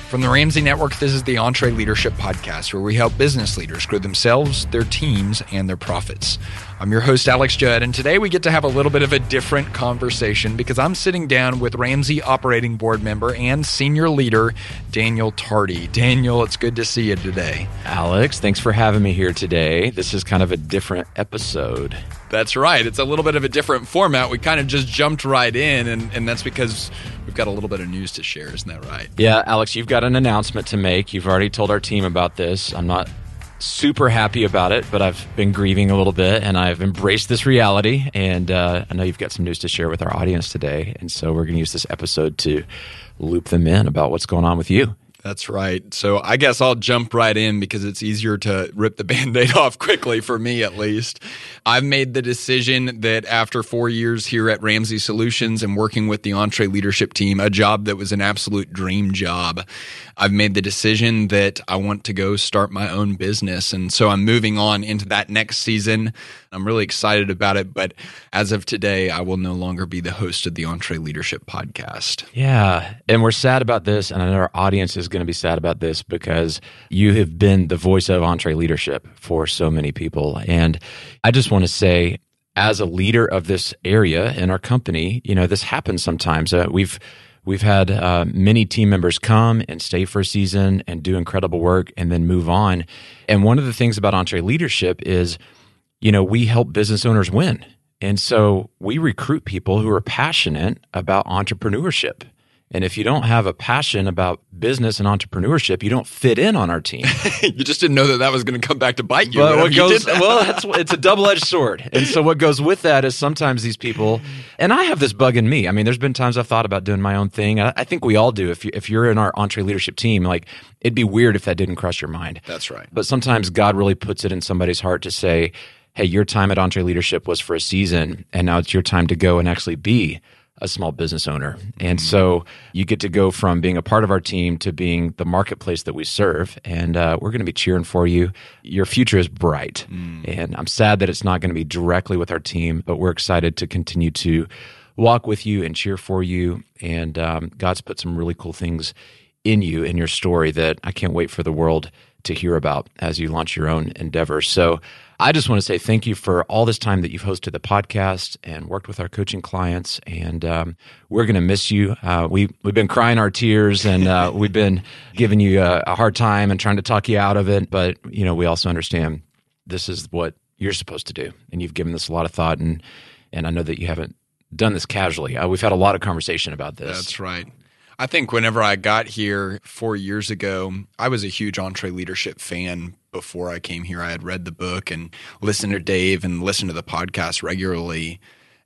From the Ramsey Network, this is the EntreLeadership Podcast, where we help business leaders grow themselves, their teams, and their profits. I'm your host, Alex Judd, and today we get to have a little bit of a different conversation because I'm sitting down with Ramsey Operating Board member and senior leader, Daniel Tardy. Daniel, it's good to see you today. Alex, thanks for having me here today. This is kind of a different episode. That's right. It's a little bit of a different format. We kind of just jumped right in, and that's because we've got a little bit of news to share. Isn't that right? Yeah, Alex, you've got an announcement to make. You've already told our team about this. I'm not super happy about it, but I've been grieving a little bit, and I've embraced this reality. And I know you've got some news to share with our audience today, and so we're going to use this episode to loop them in about what's going on with you. That's right. So I guess I'll jump right in because it's easier to rip the Band-Aid off quickly, for me at least. I've made the decision that after 4 years here at Ramsey Solutions and working with the EntreLeadership team, a job that was an absolute dream job, I've made the decision that I want to go start my own business. And so I'm moving on into that next season. I'm really excited about it. But as of today, I will no longer be the host of the EntreLeadership Podcast. Yeah. And we're sad about this. And I know our audience is going to be sad about this because you have been the voice of EntreLeadership for so many people. And I just want to say, as a leader of this area in our company, you know, this happens sometimes. We've had many team members come and stay for a season and do incredible work and then move on. And one of the things about EntreLeadership is, you know, we help business owners win. And so we recruit people who are passionate about entrepreneurship. And if you don't have a passion about business and entrepreneurship, you don't fit in on our team. You just didn't know that was going to come back to bite you. But it's a double-edged sword. And so what goes with that is sometimes these people, and I have this bug in me. I mean, there's been times I've thought about doing my own thing. I think we all do. If you're in our EntreLeadership team, like, it'd be weird if that didn't cross your mind. That's right. But sometimes God really puts it in somebody's heart to say, hey, your time at EntreLeadership was for a season, and now it's your time to go and actually be a small business owner. And so you get to go from being a part of our team to being the marketplace that we serve. And we're going to be cheering for you. Your future is bright. And I'm sad that it's not going to be directly with our team, but we're excited to continue to walk with you and cheer for you. And God's put some really cool things in you, in your story, that I can't wait for the world to hear about as you launch your own endeavors. So I just want to say thank you for all this time that you've hosted the podcast and worked with our coaching clients. And we're going to miss you. We've been crying our tears, and we've been giving you a hard time and trying to talk you out of it. But, you know, we also understand this is what you're supposed to do. And you've given this a lot of thought. And I know that you haven't done this casually. We've had a lot of conversation about this. That's right. I think whenever I got here 4 years ago, I was a huge EntreLeadership fan. Before I came here, I had read the book and listened to Dave and listened to the podcast regularly.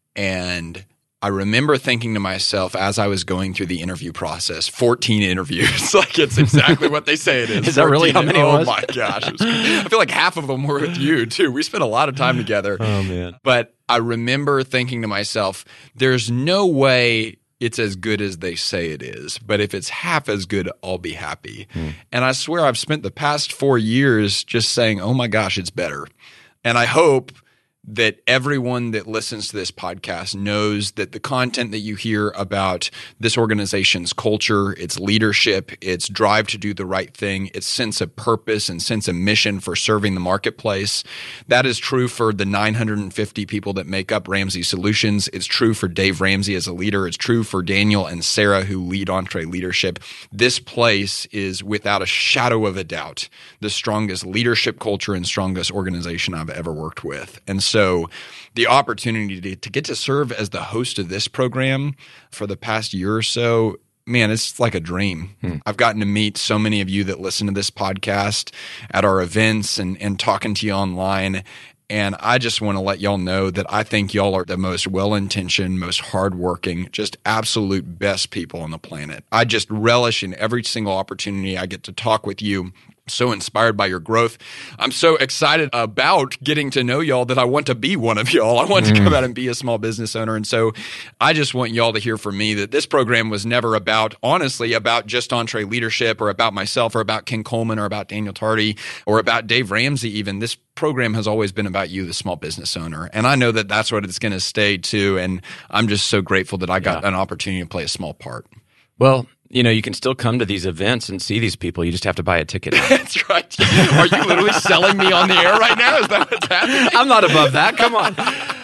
And I remember thinking to myself as I was going through the interview process, 14 interviews, like it's exactly what they say it is. Is that really how many it was? Oh my gosh. I feel like half of them were with you too. We spent a lot of time together. Oh man. But I remember thinking to myself, there's no way it's as good as they say it is. But if it's half as good, I'll be happy. And I swear I've spent the past 4 years just saying, oh my gosh, it's better. And I hope that everyone that listens to this podcast knows that the content that you hear about this organization's culture, its leadership, its drive to do the right thing, its sense of purpose and sense of mission for serving the marketplace, that is true for the 950 people that make up Ramsey Solutions. It's true for Dave Ramsey as a leader. It's true for Daniel and Sarah who lead EntreLeadership. This place is without a shadow of a doubt the strongest leadership culture and strongest organization I've ever worked with. And so the opportunity to get to serve as the host of this program for the past year or so, man, it's like a dream. I've gotten to meet so many of you that listen to this podcast at our events and talking to you online. And I just want to let y'all know that I think y'all are the most well-intentioned, most hardworking, just absolute best people on the planet. I just relish in every single opportunity I get to talk with you. So inspired by your growth. I'm so excited about getting to know y'all that I want to be one of y'all. I want to come out and be a small business owner. And so I just want y'all to hear from me that this program was never about, honestly, about just EntreLeadership or about myself or about Ken Coleman or about Daniel Tardy or about Dave Ramsey even. This program has always been about you, the small business owner. And I know that that's what it's going to stay too. And I'm just so grateful that I got an opportunity to play a small part. Well, You can still come to these events and see these people. You just have to buy a ticket. That's right. Are you literally selling me on the air right now? Is that what's happening? I'm not above that. Come on.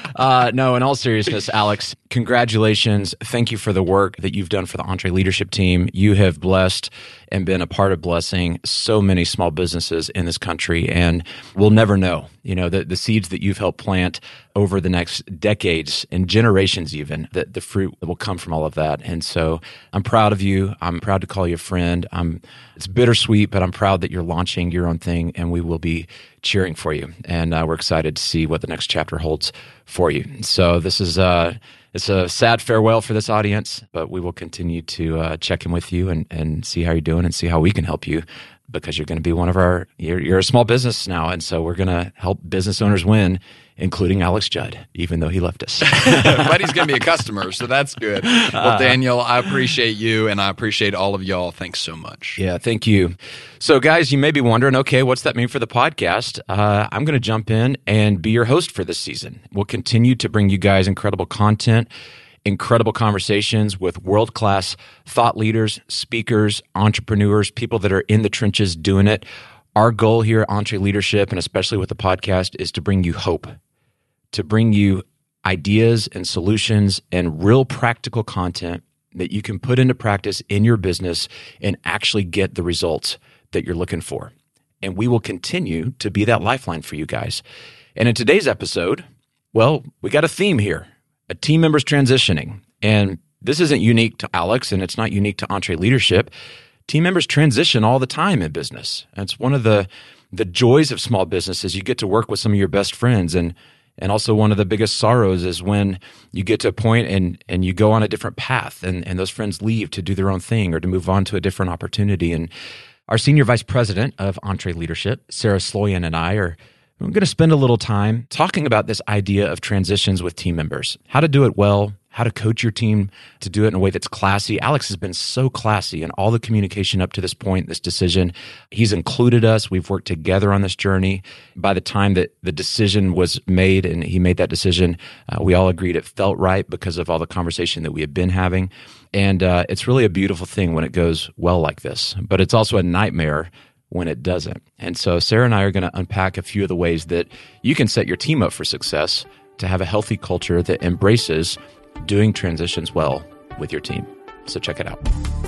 No, in all seriousness, Alex, congratulations. Thank you for the work that you've done for the EntreLeadership team. You have blessed and been a part of blessing so many small businesses in this country, and we'll never know, the seeds that you've helped plant over the next decades and generations even, the fruit that will come from all of that. And so I'm proud of you. I'm proud to call you a friend. It's bittersweet, but I'm proud that you're launching your own thing, and we will be cheering for you. And we're excited to see what the next chapter holds for you. So this is it's a sad farewell for this audience, but we will continue to check in with you and see how you're doing and see how we can help you, because you're going to be you're a small business now. And so we're going to help business owners win, including Alex Judd, even though he left us. But he's going to be a customer, so that's good. Well, Daniel, I appreciate you, and I appreciate all of y'all. Thanks so much. Yeah, thank you. So, guys, you may be wondering, okay, what's that mean for the podcast? I'm going to jump in and be your host for this season. We'll continue to bring you guys incredible content, incredible conversations with world-class thought leaders, speakers, entrepreneurs, people that are in the trenches doing it. Our goal here at EntreLeadership, and especially with the podcast, is to bring you hope, to bring you ideas and solutions and real practical content that you can put into practice in your business and actually get the results that you're looking for. And we will continue to be that lifeline for you guys. And in today's episode, well, we got a theme here. A team member's transitioning. And this isn't unique to Alex, and it's not unique to EntreLeadership. Team members transition all the time in business. And it's one of the joys of small business is you get to work with some of your best friends. And also one of the biggest sorrows is when you get to a point and you go on a different path and those friends leave to do their own thing or to move on to a different opportunity. And our Senior Vice President of EntreLeadership, Sarah Sloyan, and I are going to spend a little time talking about this idea of transitions with team members, how to do it well, how to coach your team to do it in a way that's classy. Alex has been so classy in all the communication up to this point, this decision. He's included us. We've worked together on this journey. By the time that the decision was made and he made that decision, we all agreed it felt right because of all the conversation that we had been having. And it's really a beautiful thing when it goes well like this, but it's also a nightmare when it doesn't. And so Sarah and I are going to unpack a few of the ways that you can set your team up for success to have a healthy culture that embraces doing transitions well with your team. So check it out.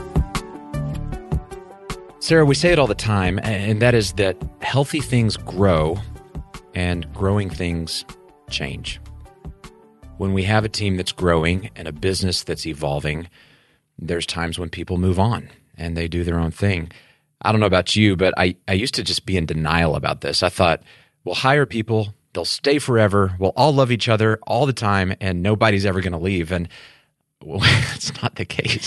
Sarah, we say it all the time, and that is that healthy things grow and growing things change. When we have a team that's growing and a business that's evolving, there's times when people move on and they do their own thing. I don't know about you, but I used to just be in denial about this. I thought, we'll hire people, they'll stay forever, we'll all love each other all the time, and nobody's ever going to leave. And well, it's not the case.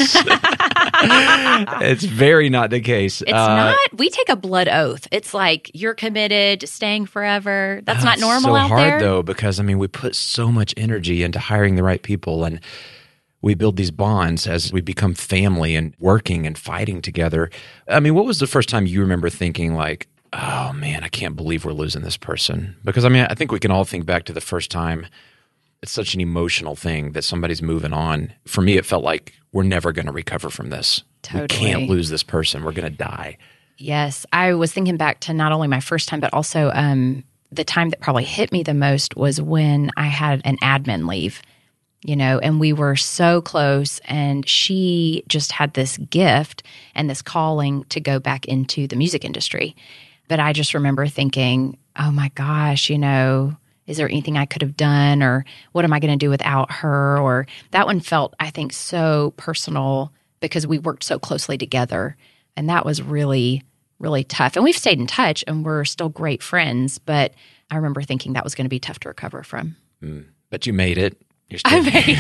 It's very not the case. It's not. We take a blood oath. It's like you're committed to staying forever. That's not normal out there. It's so hard, though, because, we put so much energy into hiring the right people, and we build these bonds as we become family and working and fighting together. What was the first time you remember thinking like, oh man, I can't believe we're losing this person? Because I think we can all think back to the first time. It's such an emotional thing that somebody's moving on. For me, it felt like we're never going to recover from this. Totally. We can't lose this person. We're going to die. Yes. I was thinking back to not only my first time, but also the time that probably hit me the most was when I had an admin leave. And we were so close, and she just had this gift and this calling to go back into the music industry. But I just remember thinking, oh my gosh, is there anything I could have done, or what am I going to do without her? Or that one felt, I think, so personal because we worked so closely together. And that was really, really tough. And we've stayed in touch and we're still great friends. But I remember thinking that was going to be tough to recover from. But you made it. I made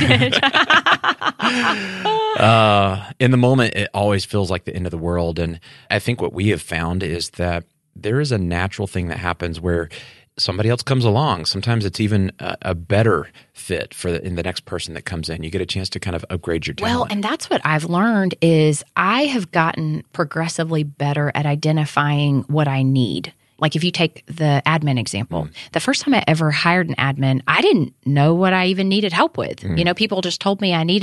it. In the moment, it always feels like the end of the world. And I think what we have found is that there is a natural thing that happens where somebody else comes along. Sometimes it's even a better fit in the next person that comes in. You get a chance to kind of upgrade your talent. Well, and that's what I've learned is I have gotten progressively better at identifying what I need. Like if you take the admin example, the first time I ever hired an admin, I didn't know what I even needed help with. People just told me I needed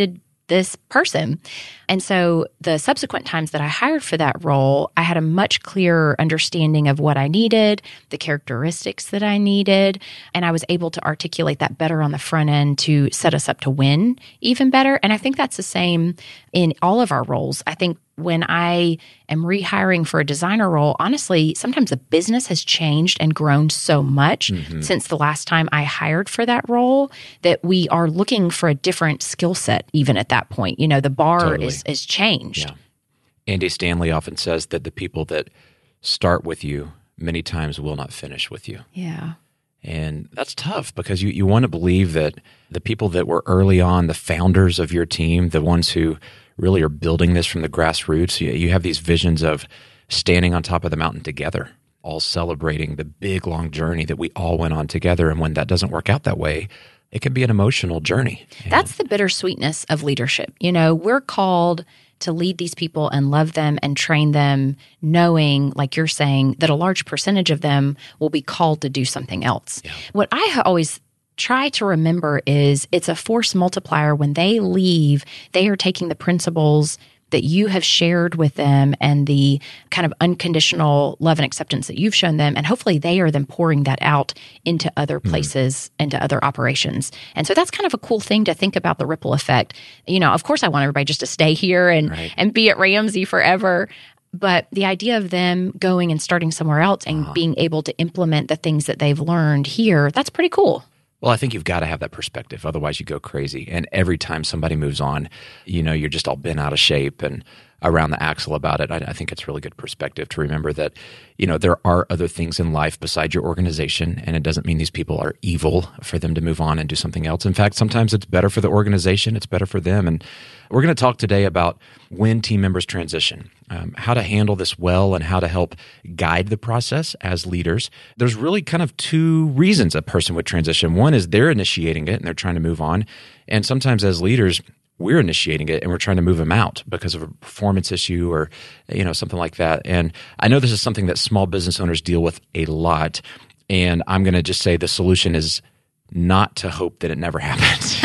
this person. And so the subsequent times that I hired for that role, I had a much clearer understanding of what I needed, the characteristics that I needed, and I was able to articulate that better on the front end to set us up to win even better. And I think that's the same in all of our roles. I think when I am rehiring for a designer role, honestly, sometimes the business has changed and grown so much since the last time I hired for that role that we are looking for a different skill set even at that point. You know, the bar is changed. Yeah. Andy Stanley often says that the people that start with you many times will not finish with you. Yeah. And that's tough because you want to believe that the people that were early on, the founders of your team, the ones who really are building this from the grassroots, you have these visions of standing on top of the mountain together, all celebrating the big, long journey that we all went on together. And when that doesn't work out that way, it can be an emotional journey. That's the bittersweetness of leadership. You know, we're called to lead these people and love them and train them, knowing, like you're saying, that a large percentage of them will be called to do something else. Yeah. What I always try to remember is it's a force multiplier. When they leave, they are taking the principles that you have shared with them and the kind of unconditional love and acceptance that you've shown them. And hopefully they are then pouring that out into other places, into other operations. And so that's kind of a cool thing to think about, the ripple effect. You know, of course I want everybody just to stay here and be at Ramsey forever. But the idea of them going and starting somewhere else and being able to implement the things that they've learned here, that's pretty cool. Well, I think you've got to have that perspective. Otherwise, you go crazy. And every time somebody moves on, you know, you're just all bent out of shape and around the axle about it. I think it's really good perspective to remember that, you know, there are other things in life besides your organization. And it doesn't mean these people are evil for them to move on and do something else. In fact, sometimes it's better for the organization. It's better for them. And we're going to talk today about when team members transition, how to handle this well and how to help guide the process as leaders. There's really kind of two reasons a person would transition. One is they're initiating it and they're trying to move on. And sometimes as leaders, we're initiating it and we're trying to move them out because of a performance issue or, you know, something like that. And I know this is something that small business owners deal with a lot. And I'm going to just say the solution is not to hope that it never happens.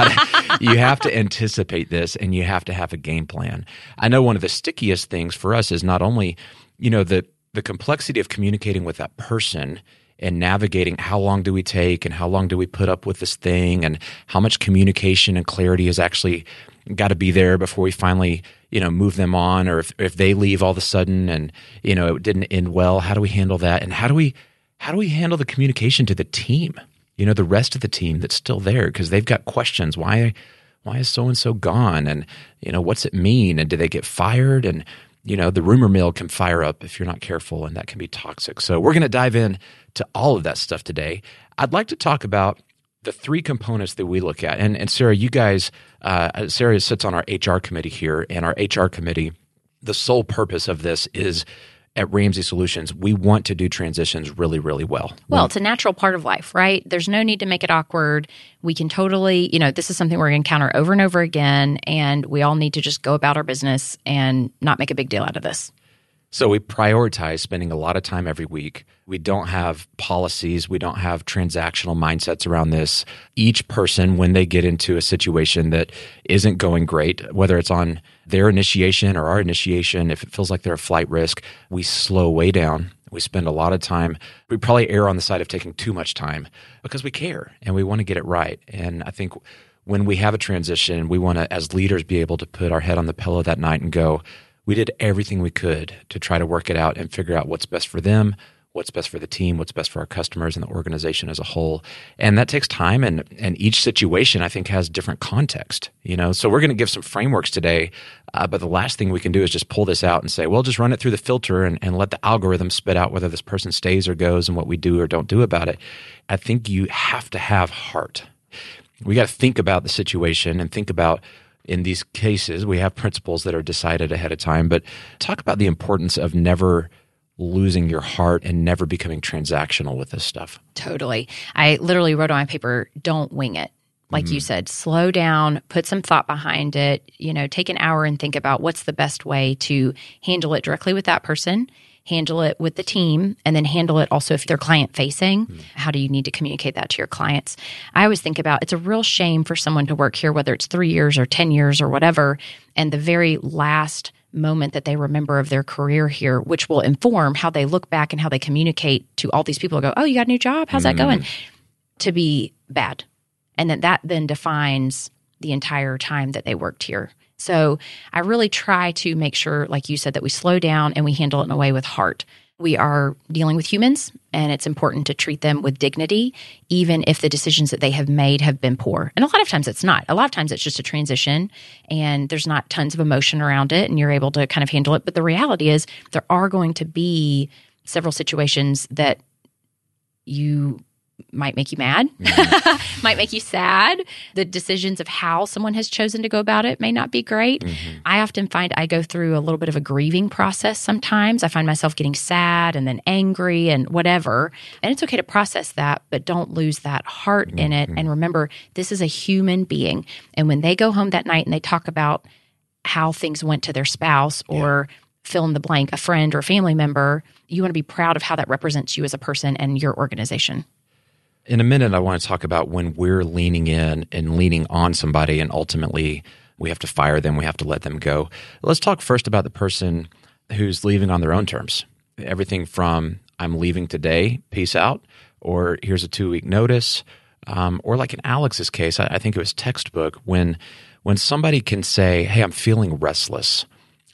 You have to anticipate this and you have to have a game plan. I know one of the stickiest things for us is not only, you know, the complexity of communicating with that person and navigating how long do we take and how long do we put up with this thing and how much communication and clarity has actually got to be there before we finally, you know, move them on, or if they leave all of a sudden and, you know, it didn't end well, how do we handle that? And how do we handle the communication to the team, you know, the rest of the team that's still there because they've got questions. Why is so-and-so gone? And, you know, what's it mean? And do they get fired? And, you know, the rumor mill can fire up if you're not careful, and that can be toxic. So we're going to dive in to all of that stuff today. I'd like to talk about the three components that we look at. And Sarah, you guys, Sarah sits on our HR committee here, and our HR committee, the sole purpose of this is at Ramsey Solutions, we want to do transitions really, really well. Well, it's a natural part of life, right? There's no need to make it awkward. We can totally, you know, this is something we're going to encounter over and over again, and we all need to just go about our business and not make a big deal out of this. So we prioritize spending a lot of time every week. We don't have policies. We don't have transactional mindsets around this. Each person, when they get into a situation that isn't going great, whether it's on their initiation or our initiation, if it feels like they're a flight risk, we slow way down. We spend a lot of time. We probably err on the side of taking too much time because we care and we want to get it right. And I think when we have a transition, we want to, as leaders, be able to put our head on the pillow that night and go, we did everything we could to try to work it out and figure out what's best for them, what's best for the team, what's best for our customers and the organization as a whole. And that takes time, and each situation, I think, has different context. You know, so we're going to give some frameworks today, but the last thing we can do is just pull this out and say, well, just run it through the filter and let the algorithm spit out whether this person stays or goes and what we do or don't do about it. I think you have to have heart. We got to think about the situation and think about, in these cases, we have principles that are decided ahead of time, but talk about the importance of never losing your heart and never becoming transactional with this stuff. Totally. I literally wrote on my paper, don't wing it, Like you said, slow down, put some thought behind it, take an hour and think about what's the best way to handle it directly with that person, handle it with the team, and then handle it also if they're client facing. How do you need to communicate that to your clients? I always think about it's a real shame for someone to work here, whether it's 3 years or 10 years or whatever, and the very last moment that they remember of their career here, which will inform how they look back and how they communicate to all these people who go, oh, you got a new job? How's that going? To be bad. And that then defines the entire time that they worked here. So I really try to make sure, like you said, that we slow down and we handle it in a way with heart. We are dealing with humans, and it's important to treat them with dignity, even if the decisions that they have made have been poor. And a lot of times it's not. A lot of times it's just a transition, and there's not tons of emotion around it, and you're able to kind of handle it. But the reality is there are going to be several situations that might make you mad, might make you sad. The decisions of how someone has chosen to go about it may not be great. I often find I go through a little bit of a grieving process sometimes. I find myself getting sad and then angry and whatever. And it's okay to process that, but don't lose that heart in it. And remember, this is a human being. And when they go home that night and they talk about how things went to their spouse or fill in the blank, a friend or a family member, you want to be proud of how that represents you as a person and your organization. In a minute, I want to talk about when we're leaning in and leaning on somebody and ultimately we have to fire them, we have to let them go. Let's talk first about the person who's leaving on their own terms. Everything from I'm leaving today, peace out, or here's a 2-week notice, or like in Alex's case, I think it was textbook, when somebody can say, hey, I'm feeling restless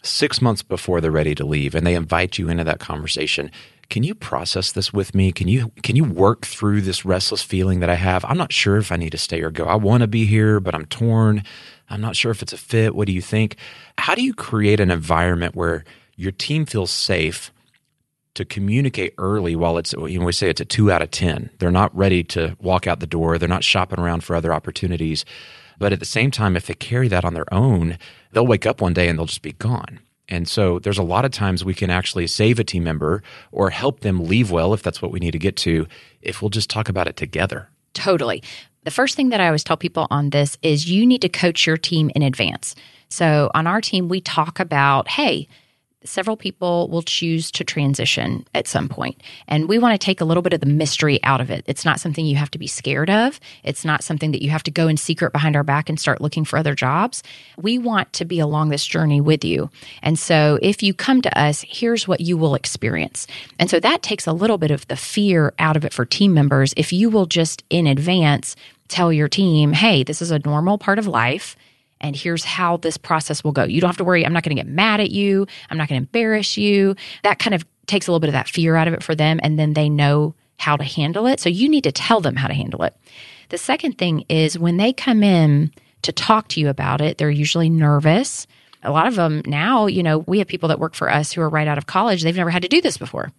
6 months before they're ready to leave, and they invite you into that conversation. Can you process this with me? Can you work through this restless feeling that I have? I'm not sure if I need to stay or go. I want to be here, but I'm torn. I'm not sure if it's a fit. What do you think? How do you create an environment where your team feels safe to communicate early while it's, we say it's a 2 out of 10. They're not ready to walk out the door. They're not shopping around for other opportunities. But at the same time, if they carry that on their own, they'll wake up one day and they'll just be gone. And so there's a lot of times we can actually save a team member or help them leave well, if that's what we need to get to, if we'll just talk about it together. Totally. The first thing that I always tell people on this is you need to coach your team in advance. So on our team, we talk about, hey, several people will choose to transition at some point. And we want to take a little bit of the mystery out of it. It's not something you have to be scared of. It's not something that you have to go in secret behind our back and start looking for other jobs. We want to be along this journey with you. And so if you come to us, here's what you will experience. And so that takes a little bit of the fear out of it for team members. If you will just in advance tell your team, hey, this is a normal part of life. And here's how this process will go. You don't have to worry. I'm not going to get mad at you. I'm not going to embarrass you. That kind of takes a little bit of that fear out of it for them. And then they know how to handle it. So you need to tell them how to handle it. The second thing is when they come in to talk to you about it, they're usually nervous. A lot of them now, we have people that work for us who are right out of college. They've never had to do this before.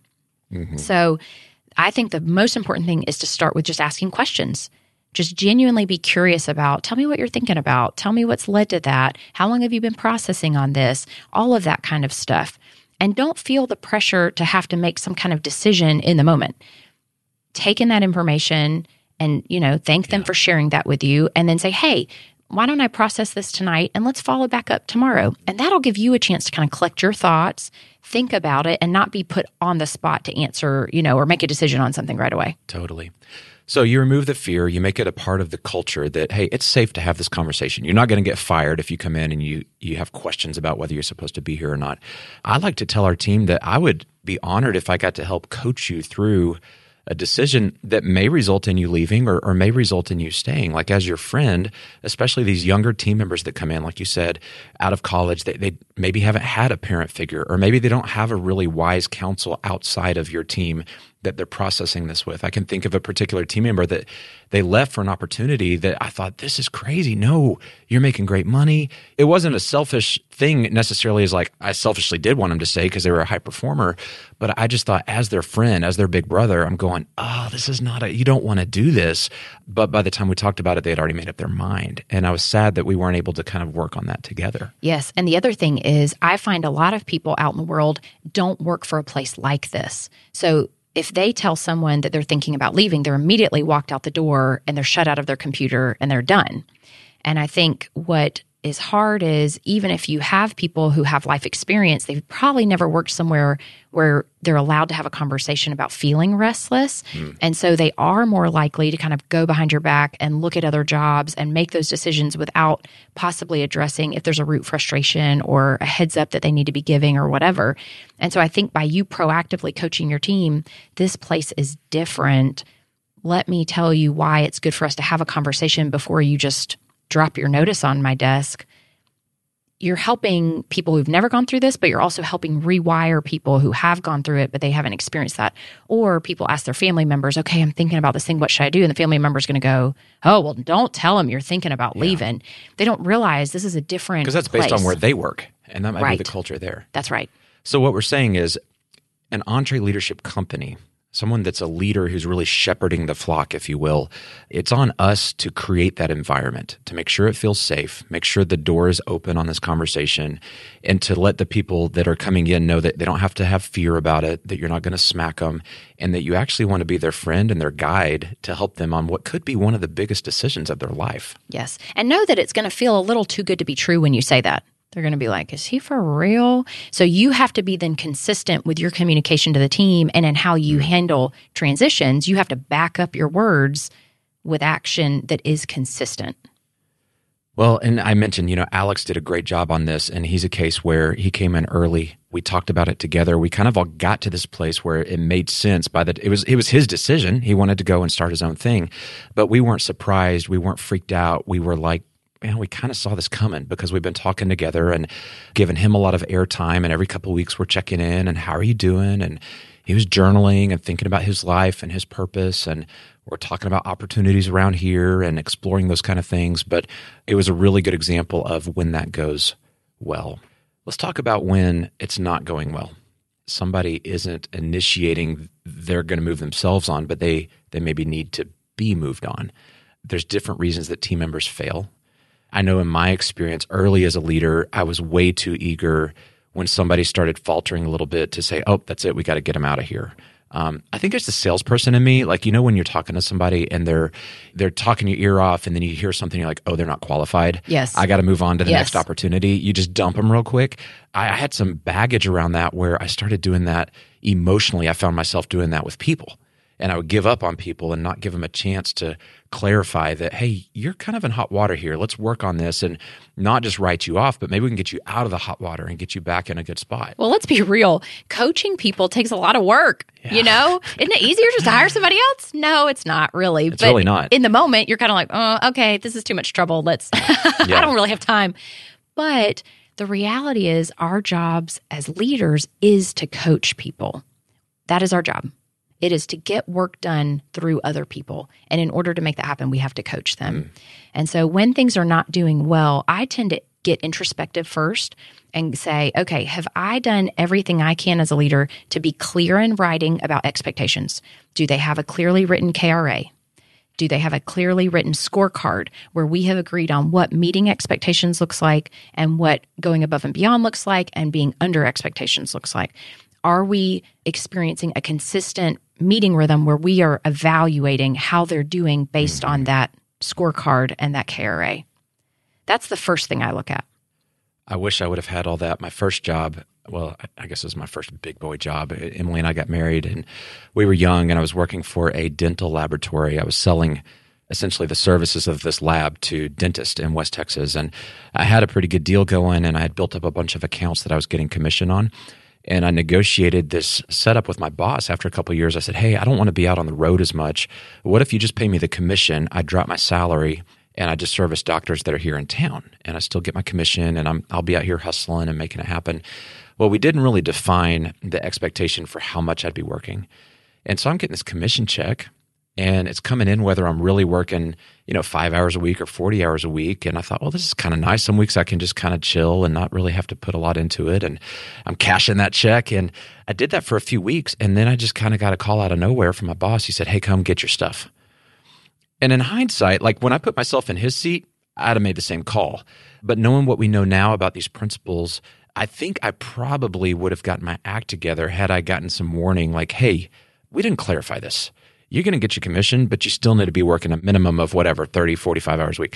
So I think the most important thing is to start with just asking questions. Just genuinely be curious about, tell me what you're thinking about. Tell me what's led to that. How long have you been processing on this? All of that kind of stuff. And don't feel the pressure to have to make some kind of decision in the moment. Take in that information and, thank them for sharing that with you. And then say, hey, why don't I process this tonight and let's follow back up tomorrow. And that'll give you a chance to kind of collect your thoughts, think about it, and not be put on the spot to answer, or make a decision on something right away. Totally. So you remove the fear, you make it a part of the culture that, hey, it's safe to have this conversation. You're not going to get fired if you come in and you have questions about whether you're supposed to be here or not. I like to tell our team that I would be honored if I got to help coach you through a decision that may result in you leaving or may result in you staying. Like as your friend, especially these younger team members that come in, like you said, out of college, they maybe haven't had a parent figure, or maybe they don't have a really wise counsel outside of your team that they're processing this with. I can think of a particular team member that they left for an opportunity that I thought, this is crazy. No, you're making great money. It wasn't a selfish thing necessarily, as like I selfishly did want them to stay because they were a high performer. But I just thought as their friend, as their big brother, I'm going, oh, this is you don't want to do this. But by the time we talked about it, they had already made up their mind. And I was sad that we weren't able to kind of work on that together. Yes. And the other thing is I find a lot of people out in the world don't work for a place like this. So if they tell someone that they're thinking about leaving, they're immediately walked out the door and they're shut out of their computer and they're done. And I think what is hard is even if you have people who have life experience, they've probably never worked somewhere where they're allowed to have a conversation about feeling restless. And so they are more likely to kind of go behind your back and look at other jobs and make those decisions without possibly addressing if there's a root frustration or a heads up that they need to be giving or whatever. And so I think by you proactively coaching your team, this place is different. Let me tell you why it's good for us to have a conversation before you just drop your notice on my desk. You're helping people who've never gone through this, but you're also helping rewire people who have gone through it, but they haven't experienced that. Or people ask their family members, okay, I'm thinking about this thing. What should I do? And the family member's going to go, oh, well, don't tell them you're thinking about leaving. They don't realize this is a different Because that's based on where they work, and that might be the culture there. That's right. So what we're saying is an EntreLeadership company, someone that's a leader who's really shepherding the flock, if you will, it's on us to create that environment, to make sure it feels safe, make sure the door is open on this conversation, and to let the people that are coming in know that they don't have to have fear about it, that you're not going to smack them, and that you actually want to be their friend and their guide to help them on what could be one of the biggest decisions of their life. Yes. And know that it's going to feel a little too good to be true when you say that. They're going to be like, is he for real? So you have to be then consistent with your communication to the team and in how you handle transitions. You have to back up your words with action that is consistent. Well, and I mentioned, Alex did a great job on this, and he's a case where he came in early. We talked about it together. We kind of all got to this place where it made sense it was his decision. He wanted to go and start his own thing, but we weren't surprised. We weren't freaked out. We were like, man, we kind of saw this coming because we've been talking together and giving him a lot of airtime. And every couple of weeks we're checking in and how are you doing? And he was journaling and thinking about his life and his purpose. And we're talking about opportunities around here and exploring those kind of things. But it was a really good example of when that goes well. Let's talk about when it's not going well. Somebody isn't initiating, they're going to move themselves on, but they maybe need to be moved on. There's different reasons that team members fail. I know in my experience early as a leader, I was way too eager when somebody started faltering a little bit to say, oh, that's it, we got to get them out of here. I think it's the salesperson in me. Like, when you're talking to somebody and they're talking your ear off and then you hear something, you're like, oh, they're not qualified. Yes. I got to move on to the next opportunity. You just dump them real quick. I had some baggage around that where I started doing that emotionally. I found myself doing that with people. And I would give up on people and not give them a chance to clarify that, hey, you're kind of in hot water here. Let's work on this and not just write you off, but maybe we can get you out of the hot water and get you back in a good spot. Well, let's be real. Coaching people takes a lot of work, Isn't it easier just to hire somebody else? No, it's not really. It's really not. In the moment, you're kind of like, oh, okay, this is too much trouble. I don't really have time. But the reality is our jobs as leaders is to coach people. That is our job. It is to get work done through other people. And in order to make that happen, we have to coach them. And so when things are not doing well, I tend to get introspective first and say, okay, have I done everything I can as a leader to be clear in writing about expectations? Do they have a clearly written KRA? Do they have a clearly written scorecard where we have agreed on what meeting expectations looks like and what going above and beyond looks like and being under expectations looks like? Are we experiencing a consistent meeting rhythm where we are evaluating how they're doing based on that scorecard and that KRA? That's the first thing I look at. I wish I would have had all that. My first job, well, I guess it was my first big boy job. Emily and I got married and we were young and I was working for a dental laboratory. I was selling essentially the services of this lab to dentists in West Texas. And I had a pretty good deal going and I had built up a bunch of accounts that I was getting commission on. And I negotiated this setup with my boss after a couple of years. I said, hey, I don't want to be out on the road as much. What if you just pay me the commission? I drop my salary and I just service doctors that are here in town. And I still get my commission and I'll be out here hustling and making it happen. Well, we didn't really define the expectation for how much I'd be working. And so I'm getting this commission check and it's coming in whether I'm really working, 5 hours a week or 40 hours a week. And I thought, well, this is kind of nice. Some weeks I can just kind of chill and not really have to put a lot into it. And I'm cashing that check. And I did that for a few weeks. And then I just kind of got a call out of nowhere from my boss. He said, hey, come get your stuff. And in hindsight, like when I put myself in his seat, I'd have made the same call. But knowing what we know now about these principles, I think I probably would have gotten my act together had I gotten some warning like, hey, we didn't clarify this. You're going to get your commission, but you still need to be working a minimum of whatever, 30, 45 hours a week.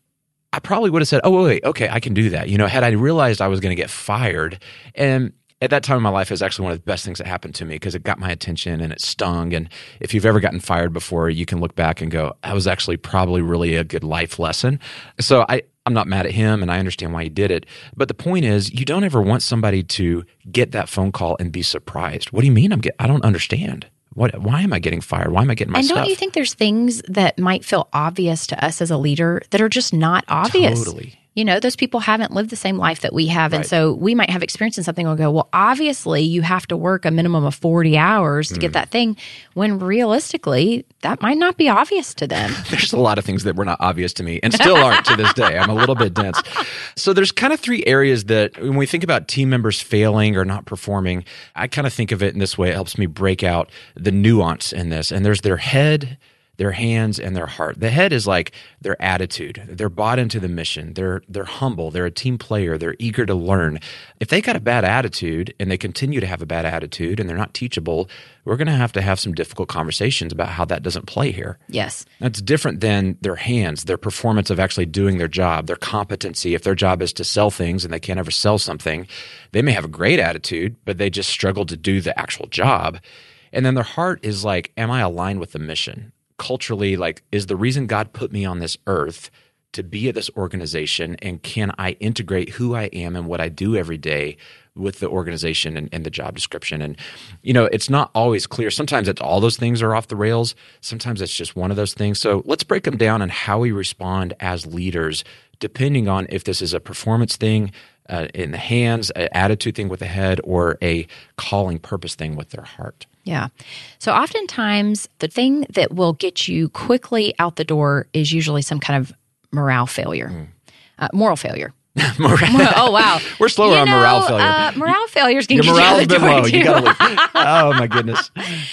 I probably would have said, oh, wait, okay, I can do that. Had I realized I was going to get fired, and at that time in my life, it was actually one of the best things that happened to me because it got my attention and it stung. And if you've ever gotten fired before, you can look back and go, that was actually probably really a good life lesson. So I'm not mad at him, and I understand why he did it. But the point is, you don't ever want somebody to get that phone call and be surprised. What do you mean I don't understand? Why am I getting fired? Why am I getting my stuff? And don't you think there's things that might feel obvious to us as a leader that are just not obvious? Totally. Those people haven't lived the same life that we have. Right. And so we might have experience in something and we'll go, well, obviously you have to work a minimum of 40 hours to get that thing, when realistically, that might not be obvious to them. There's a lot of things that were not obvious to me and still aren't to this day. I'm a little bit dense. So there's kind of 3 areas that when we think about team members failing or not performing, I kind of think of it in this way. It helps me break out the nuance in this. And there's their head, their hands, and their heart. The head is like their attitude. They're bought into the mission. They're humble. They're a team player. They're eager to learn. If they got a bad attitude and they continue to have a bad attitude and they're not teachable, we're going to have some difficult conversations about how that doesn't play here. Yes. That's different than their hands, their performance of actually doing their job, their competency. If their job is to sell things and they can't ever sell something, they may have a great attitude, but they just struggle to do the actual job. And then their heart is like, am I aligned with the mission? Culturally, like, is the reason God put me on this earth to be at this organization, and can I integrate who I am and what I do every day with the organization and the job description? And, it's not always clear. Sometimes it's all those things are off the rails. Sometimes it's just one of those things. So let's break them down on how we respond as leaders, depending on if this is a performance thing in the hands, an attitude thing with the head, or a calling purpose thing with their heart. Yeah. So oftentimes the thing that will get you quickly out the door is usually some kind of moral failure, moral failure. Oh, wow. We're slower on morale failure. Morale failures can Your get you morale's out the been door low. too. You got to leave. Oh, my goodness.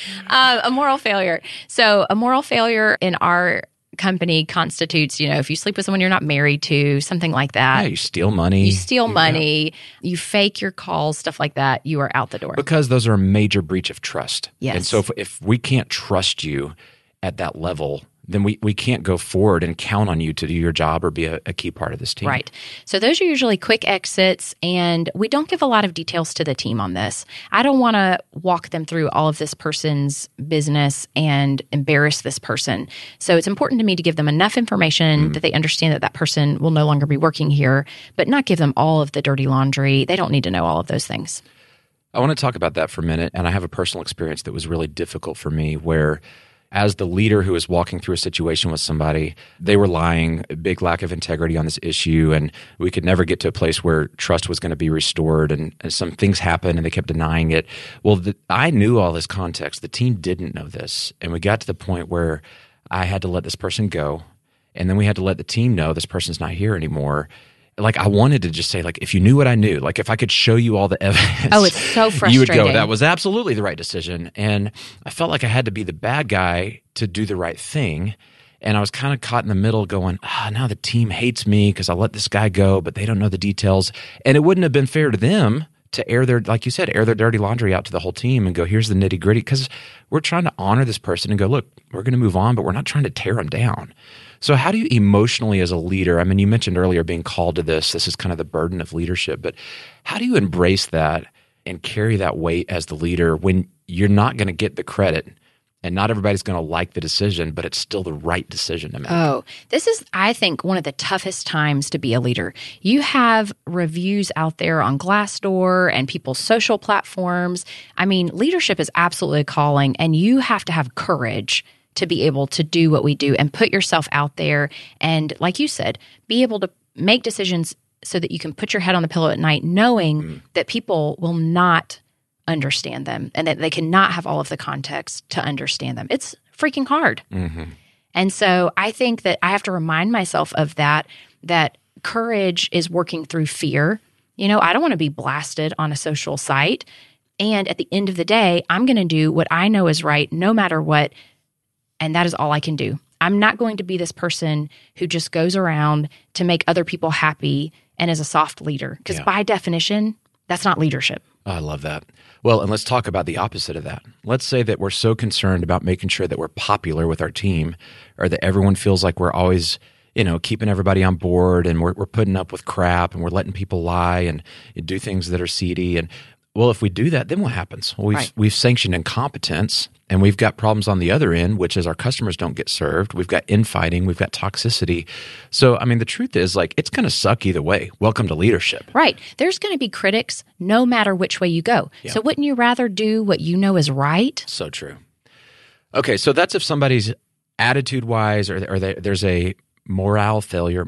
A moral failure. So a moral failure in our company constitutes, if you sleep with someone you're not married to, something like that. Yeah, you steal money. You steal money, you fake your calls, stuff like that, you are out the door. Because those are a major breach of trust. Yes. And so if we can't trust you at that level, then we can't go forward and count on you to do your job or be a key part of this team. Right. So those are usually quick exits, and we don't give a lot of details to the team on this. I don't want to walk them through all of this person's business and embarrass this person. So it's important to me to give them enough information that they understand that person will no longer be working here, but not give them all of the dirty laundry. They don't need to know all of those things. I want to talk about that for a minute, and I have a personal experience that was really difficult for me where as the leader who was walking through a situation with somebody, they were lying, a big lack of integrity on this issue, and we could never get to a place where trust was going to be restored, and some things happened and they kept denying it. Well, I knew all this context. The team didn't know this, and we got to the point where I had to let this person go, and then we had to let the team know this person's not here anymore. Like, I wanted to just say, like, if you knew what I knew, like, if I could show you all the evidence. Oh, it's so frustrating. You would go, that was absolutely the right decision. And I felt like I had to be the bad guy to do the right thing. And I was kind of caught in the middle going, now the team hates me because I let this guy go, but they don't know the details. And it wouldn't have been fair to them to air their, like you said, air their dirty laundry out to the whole team and go, here's the nitty gritty. Because we're trying to honor this person and go, look, we're going to move on, but we're not trying to tear them down. So how do you emotionally as a leader, I mean, you mentioned earlier being called to this is kind of the burden of leadership, but how do you embrace that and carry that weight as the leader when you're not going to get the credit and not everybody's going to like the decision, but it's still the right decision to make? Oh, this is, I think, one of the toughest times to be a leader. You have reviews out there on Glassdoor and people's social platforms. I mean, leadership is absolutely a calling, and you have to have courage to be able to do what we do and put yourself out there. And like you said, be able to make decisions so that you can put your head on the pillow at night knowing that people will not understand them and that they cannot have all of the context to understand them. It's freaking hard. Mm-hmm. And so I think that I have to remind myself of that courage is working through fear. I don't want to be blasted on a social site. And at the end of the day, I'm going to do what I know is right no matter what. And that is all I can do. I'm not going to be this person who just goes around to make other people happy and is a soft leader. Because by definition, That's not leadership. Oh, I love that. Well, and let's talk about the opposite of that. Let's say that we're so concerned about making sure that we're popular with our team, or that everyone feels like we're always, keeping everybody on board, and we're putting up with crap, and we're letting people lie and do things that are seedy. And well, if we do that, then what happens? Well, we've sanctioned incompetence, and we've got problems on the other end, which is our customers don't get served. We've got infighting. We've got toxicity. So, I mean, the truth is, it's going to suck either way. Welcome to leadership. Right. There's going to be critics no matter which way you go. Yeah. So wouldn't you rather do what you know is right? So true. Okay, so that's if somebody's attitude-wise or there's a moral failure.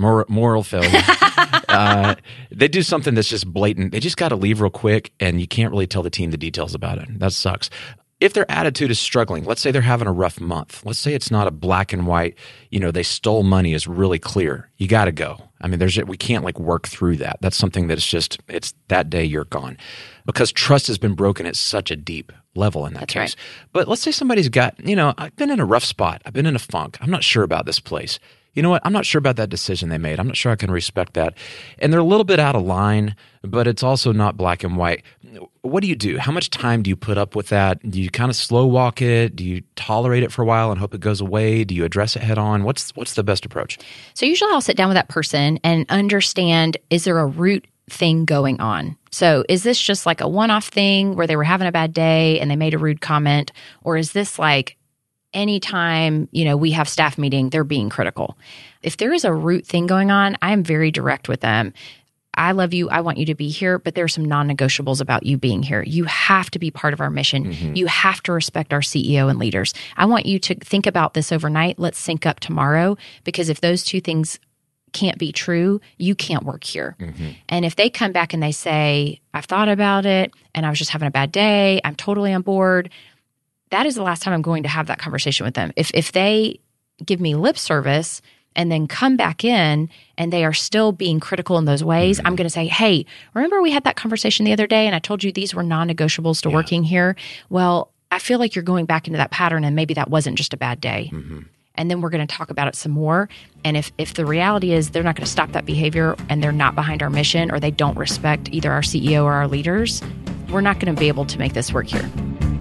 They do something that's just blatant. They just got to leave real quick, and you can't really tell the team the details about it. That sucks. If their attitude is struggling, let's say they're having a rough month. Let's say it's not a black and white, they stole money is really clear. You got to go. I mean, we can't work through that. That's something that it's that day you're gone, because trust has been broken at such a deep level in that case. Right. But let's say somebody's got, I've been in a rough spot. I've been in a funk. I'm not sure about this place. You know what? I'm not sure about that decision they made. I'm not sure I can respect that. And they're a little bit out of line, but it's also not black and white. What do you do? How much time do you put up with that? Do you kind of slow walk it? Do you tolerate it for a while and hope it goes away? Do you address it head on? What's the best approach? So usually I'll sit down with that person and understand, is there a root thing going on? So is this just a one-off thing where they were having a bad day and they made a rude comment? Or is this anytime, we have staff meeting, they're being critical? If there is a root thing going on, I am very direct with them. I love you. I want you to be here, but there are some non-negotiables about you being here. You have to be part of our mission. Mm-hmm. You have to respect our CEO and leaders. I want you to think about this overnight. Let's sync up tomorrow, because if those two things can't be true, you can't work here. Mm-hmm. And if they come back and they say, I've thought about it and I was just having a bad day, I'm totally on board, that is the last time I'm going to have that conversation with them. If they give me lip service and then come back in and they are still being critical in those ways, I'm going to say, hey, remember we had that conversation the other day and I told you these were non-negotiables to working here? Well, I feel like you're going back into that pattern and maybe that wasn't just a bad day. Mm-hmm. And then we're going to talk about it some more. And if the reality is they're not going to stop that behavior and they're not behind our mission, or they don't respect either our CEO or our leaders, we're not going to be able to make this work here.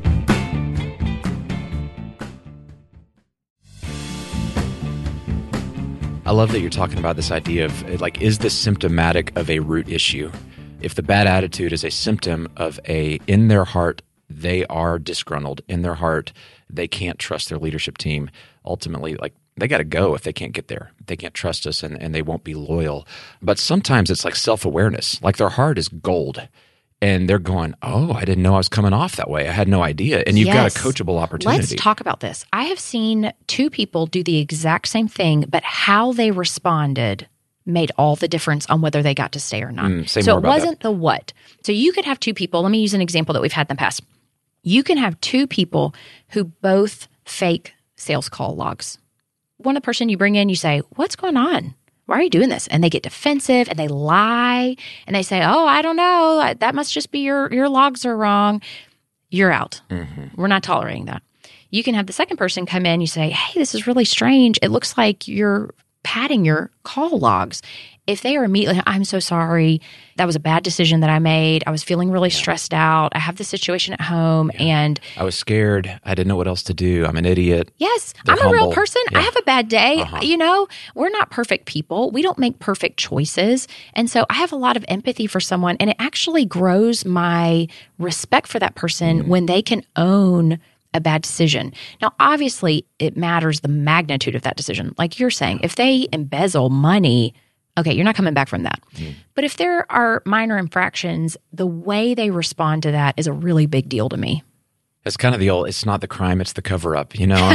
I love that you're talking about this idea of is this symptomatic of a root issue? If the bad attitude is a symptom of in their heart, they are disgruntled. In their heart, they can't trust their leadership team. Ultimately, they got to go if they can't get there. They can't trust us and they won't be loyal. But sometimes it's self-awareness. Their heart is gold. And they're going, oh, I didn't know I was coming off that way. I had no idea. And you've got a coachable opportunity. Let's talk about this. I have seen two people do the exact same thing, but how they responded made all the difference on whether they got to stay or not. So it wasn't the what. So you could have two people. Let me use an example that we've had in the past. You can have two people who both fake sales call logs. One person you bring in, you say, what's going on? Why are you doing this? And they get defensive and they lie and they say, oh, I don't know. That must just be your logs are wrong. You're out. Mm-hmm. We're not tolerating that. You can have the second person come in. You say, hey, this is really strange. It looks like you're padding your call logs. If they are immediately, I'm so sorry. That was a bad decision that I made. I was feeling really stressed out. I have the situation at home and I was scared. I didn't know what else to do. I'm an idiot. Yes. I'm a real person. I have a bad day. Uh-huh. We're not perfect people. We don't make perfect choices. And so I have a lot of empathy for someone, and it actually grows my respect for that person when they can own a bad decision. Now, obviously, it matters the magnitude of that decision. Like you're saying, if they embezzle money, okay, you're not coming back from that. But if there are minor infractions, the way they respond to that is a really big deal to me. It's kind of the old, it's not the crime, it's the cover-up.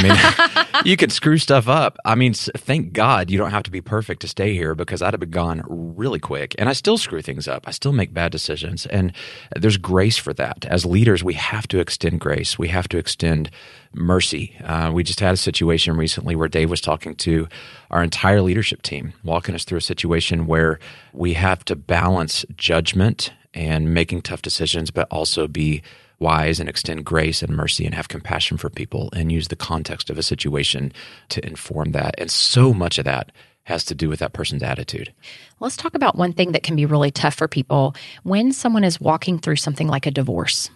You can screw stuff up. Thank God you don't have to be perfect to stay here, because I'd have been gone really quick. And I still screw things up. I still make bad decisions. And there's grace for that. As leaders, we have to extend grace. We have to extend mercy. We just had a situation recently where Dave was talking to our entire leadership team, walking us through a situation where we have to balance judgment and making tough decisions, but also be wise and extend grace and mercy and have compassion for people and use the context of a situation to inform that. And so much of that has to do with that person's attitude. Let's talk about one thing that can be really tough for people when someone is walking through something like a divorce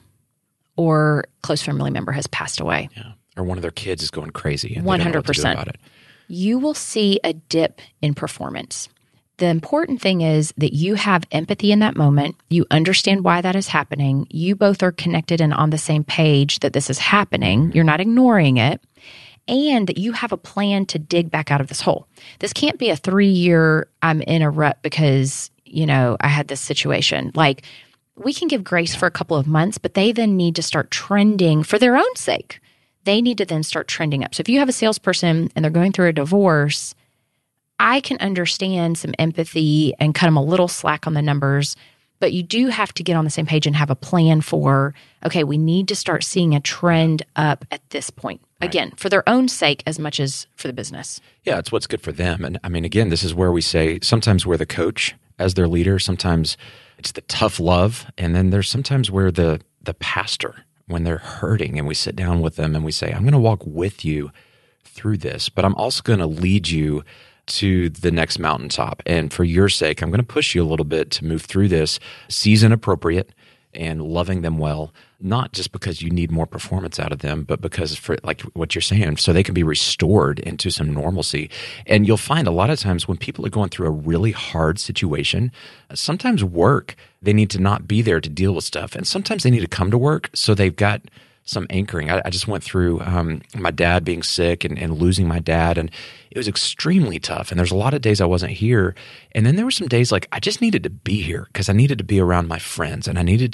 or a close family member has passed away. Yeah. Or one of their kids is going crazy and they don't know what to do about it. You will see a dip in performance. The important thing is that you have empathy in that moment. You understand why that is happening. You both are connected and on the same page that this is happening. You're not ignoring it. And that you have a plan to dig back out of this hole. This can't be a 3-year, I'm in a rut because, I had this situation. Like, we can give grace for a couple of months, but they then need to start trending for their own sake. They need to then start trending up. So if you have a salesperson and they're going through a divorce, I can understand some empathy and cut them a little slack on the numbers, but you do have to get on the same page and have a plan for, okay, we need to start seeing a trend up at this point. Again, for their own sake as much as for the business. Yeah, it's what's good for them. And I mean, again, this is where we say sometimes we're the coach as their leader. Sometimes it's the tough love. And then there's sometimes where the pastor, when they're hurting and we sit down with them and we say, I'm going to walk with you through this, but I'm also going to lead you to the next mountaintop. And for your sake, I'm going to push you a little bit to move through this season appropriate and loving them well, not just because you need more performance out of them, but because for like what you're saying, so they can be restored into some normalcy. And you'll find a lot of times when people are going through a really hard situation, sometimes they need to not be there to deal with stuff. And sometimes they need to come to work so they've got some anchoring. I just went through my dad being sick and losing my dad, and it was extremely tough. And there's a lot of days I wasn't here. And then there were some days like I just needed to be here because I needed to be around my friends, and I needed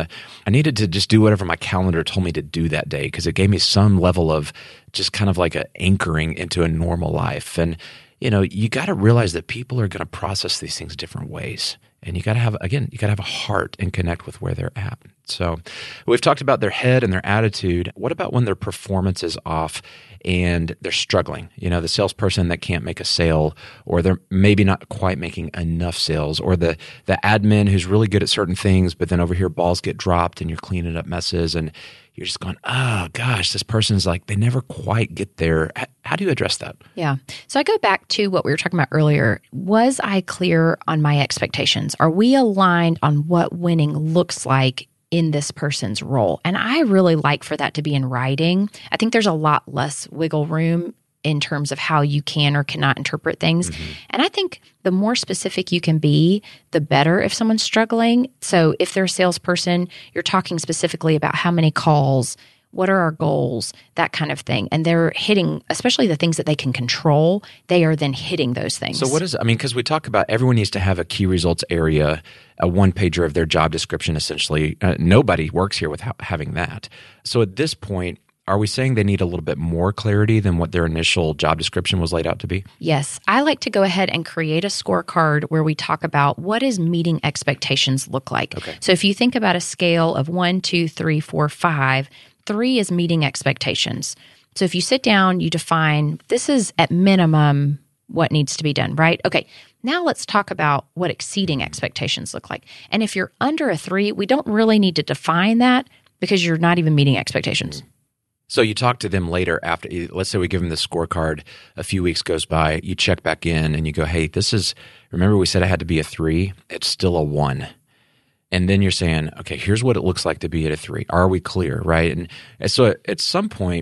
to just do whatever my calendar told me to do that day because it gave me some level of just kind of like an anchoring into a normal life. And you got to realize that people are going to process these things different ways. And you got to have a heart and connect with where they're at. So we've talked about their head and their attitude. What about when their performance is off and they're struggling? The salesperson that can't make a sale, or they're maybe not quite making enough sales, or the admin who's really good at certain things, but then over here balls get dropped and you're cleaning up messes and you're just going, oh gosh, this person's like, they never quite get there. How do you address that? Yeah. So I go back to what we were talking about earlier. Was I clear on my expectations? Are we aligned on what winning looks like in this person's role? And I really like for that to be in writing. I think there's a lot less wiggle room in terms of how you can or cannot interpret things. Mm-hmm. And I think the more specific you can be, the better if someone's struggling. So if they're a salesperson, you're talking specifically about how many calls, what are our goals, that kind of thing. And they're hitting, especially the things that they can control, they are then hitting those things. So what is, because we talk about everyone needs to have a key results area, a one-pager of their job description, essentially. Nobody works here without having that. So at this point, are we saying they need a little bit more clarity than what their initial job description was laid out to be? Yes. I like to go ahead and create a scorecard where we talk about what does meeting expectations look like. Okay. So if you think about a scale of 1, 2, 3, 4, 5, 3 is meeting expectations. So if you sit down, you define this is at minimum what needs to be done, right? Okay. Now let's talk about what exceeding expectations look like. And if you're under a 3, we don't really need to define that because you're not even meeting expectations. Mm-hmm. So you talk to them later after, let's say we give them the scorecard, a few weeks goes by, you check back in and you go, hey, remember we said I had to be a 3? It's still a 1. And then you're saying, okay, here's what it looks like to be at a 3. Are we clear, right? And so at some point,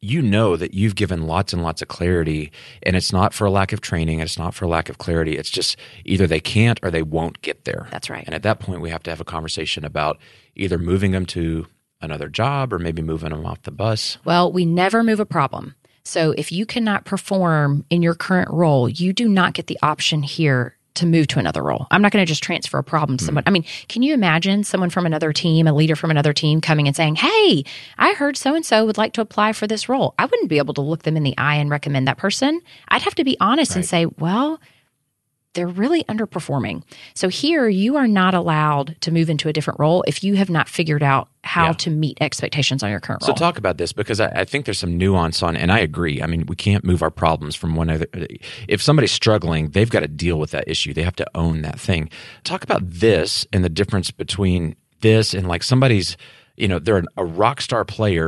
that you've given lots and lots of clarity, and it's not for a lack of training, and it's not for a lack of clarity. It's just either they can't or they won't get there. That's right. And at that point, we have to have a conversation about either moving them to another job or maybe moving them off the bus. Well, we never move a problem. So if you cannot perform in your current role, you do not get the option here to move to another role. I'm not going to just transfer a problem to someone. Can you imagine someone from another team, a leader from another team coming and saying, hey, I heard so-and-so would like to apply for this role. I wouldn't be able to look them in the eye and recommend that person. I'd have to be honest and say, well, they're really underperforming. So here you are not allowed to move into a different role if you have not figured out how to meet expectations on your current role. So talk about this because I think there's some nuance on, and I agree. We can't move our problems from one other. If somebody's struggling, they've got to deal with that issue. They have to own that thing. Talk about this and the difference between this and like somebody's, they're a rock star player,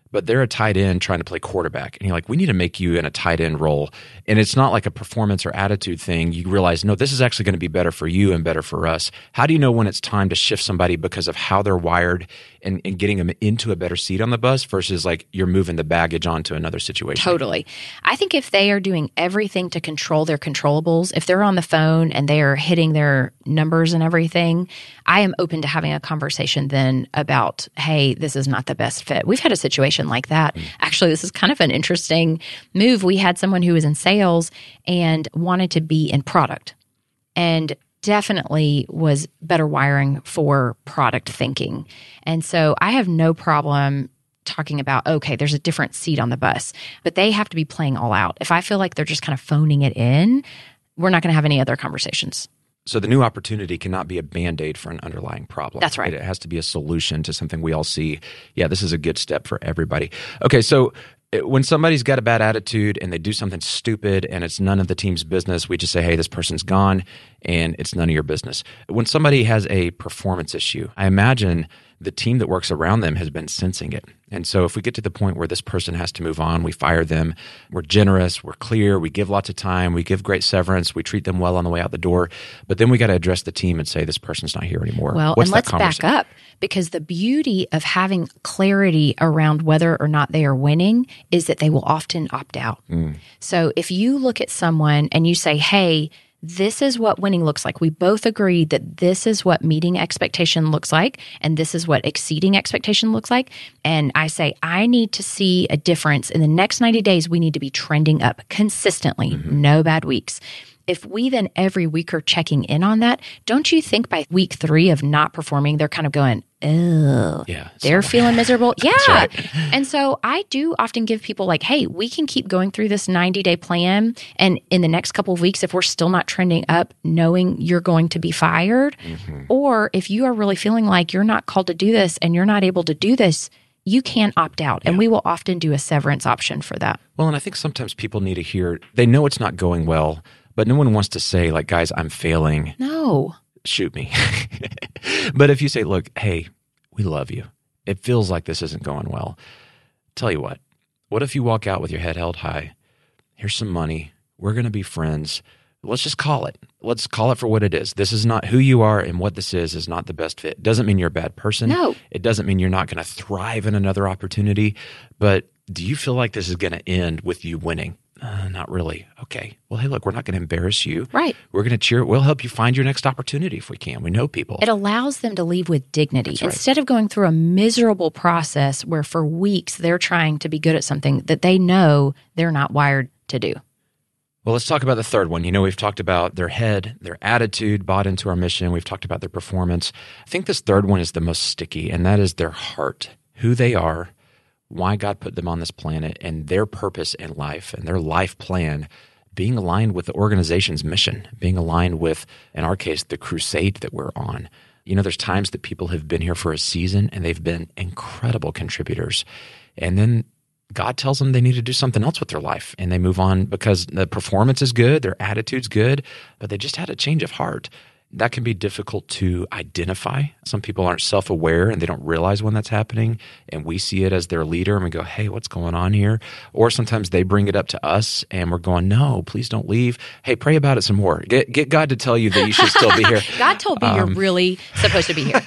but they're a tight end trying to play quarterback. And you're like, we need to make you in a tight end role. And it's not like a performance or attitude thing. You realize, no, this is actually going to be better for you and better for us. How do you know when it's time to shift somebody because of how they're wired and getting them into a better seat on the bus versus like you're moving the baggage onto another situation? Totally. I think if they are doing everything to control their controllables, if they're on the phone and they are hitting their numbers and everything, I am open to having a conversation then about, hey, this is not the best fit. We've had a situation like that. Actually, this is kind of an interesting move. We had someone who was in sales and wanted to be in product and definitely was better wiring for product thinking. And so I have no problem talking about, okay, there's a different seat on the bus, but they have to be playing all out. If I feel like they're just kind of phoning it in, we're not going to have any other conversations. So the new opportunity cannot be a Band-Aid for an underlying problem. That's right. It has to be a solution to something we all see. Yeah, this is a good step for everybody. Okay, so when somebody's got a bad attitude and they do something stupid and it's none of the team's business, we just say, hey, this person's gone and it's none of your business. When somebody has a performance issue, I imagine the team that works around them has been sensing it. And so if we get to the point where this person has to move on, we fire them, we're generous, we're clear, we give lots of time, we give great severance, we treat them well on the way out the door. But then we got to address the team and say, this person's not here anymore. Well, What's and let's back up, because the beauty of having clarity around whether or not they are winning is that they will often opt out. So if you look at someone and you say, hey, this is what winning looks like. We both agreed that this is what meeting expectation looks like, and this is what exceeding expectation looks like. And I say, I need to see a difference. In the next 90 days, we need to be trending up consistently, no bad weeks. If we then every week are checking in on that, don't you think by week 3 of not performing, they're kind of going, oh, they're feeling miserable? Yeah. Right. And so I do often give people like, hey, we can keep going through this 90-day plan. And in the next couple of weeks, if we're still not trending up, knowing you're going to be fired, or if you are really feeling like you're not called to do this and you're not able to do this, you can opt out. And we will often do a severance option for that. Well, and I think sometimes people need to hear, they know it's not going well, but no one wants to say, like, guys, I'm failing. No. Shoot me. But if you say, look, hey, we love you. It feels like this isn't going well. Tell you what if you walk out with your head held high? Here's some money. We're going to be friends. Let's just call it. Let's call it for what it is. This is not who you are, and what this is not the best fit. It doesn't mean you're a bad person. No. It doesn't mean you're not going to thrive in another opportunity. But do you feel like this is going to end with you winning? Not really. Okay. Well, hey, look, we're not going to embarrass you. Right. We're going to cheer. We'll help you find your next opportunity if we can. We know people. It allows them to leave with dignity. That's right. Instead of going through a miserable process where for weeks they're trying to be good at something that they know they're not wired to do. Well, let's talk about the third one. You know, we've talked about their head, their attitude, bought into our mission. We've talked about their performance. I think this third one is the most sticky, and that is their heart, who they are, why God put them on this planet, and their purpose in life and their life plan being aligned with the organization's mission, being aligned with, in our case, the crusade that we're on. You know, there's times that people have been here for a season and they've been incredible contributors. And then God tells them they need to do something else with their life, and they move on because the performance is good, their attitude's good, but they just had a change of heart. That can be difficult to identify. Some people aren't self-aware and they don't realize when that's happening, and we see it as their leader and we go, hey, what's going on here? Or sometimes they bring it up to us and we're going, no, please don't leave. Hey, pray about it some more. Get God to tell you that you should still be here. God told me you're really supposed to be here.